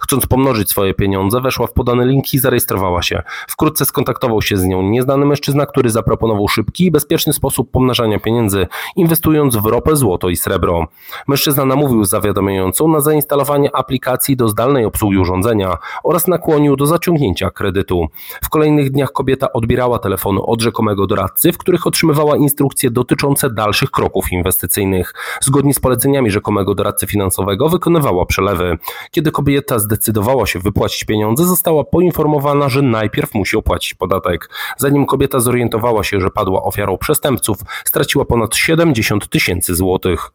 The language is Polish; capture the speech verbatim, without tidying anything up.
Chcąc pomnożyć swoje pieniądze, weszła w podany link i zarejestrowała się. Wkrótce skontaktował się z nią nieznany mężczyzna, który zaproponował szybki i bezpieczny sposób pomnażania pieniędzy, inwestując w ropę, złoto i srebro. Mężczyzna namówił zawiadamiającą na zainstalowanie aplikacji do zdalnej obsługi urządzenia oraz nakłonił do zaciągnięcia kredytu. W kolejnych dniach kobieta odbierała telefony od rzekomego doradcy, w których otrzymywała instrukcje dotyczące dalszych kroków inwestycyjnych. Zgodnie z poleceniami rzekomego doradcy finansowego wykonywała przelewy. Kiedy kobieta zdecydowała się wypłacić pieniądze, została poinformowana, że najpierw musi opłacić podatek. Zanim kobieta zorientowała się, że padła ofiarą przestępców, straciła ponad siedemdziesiąt tysięcy złotych.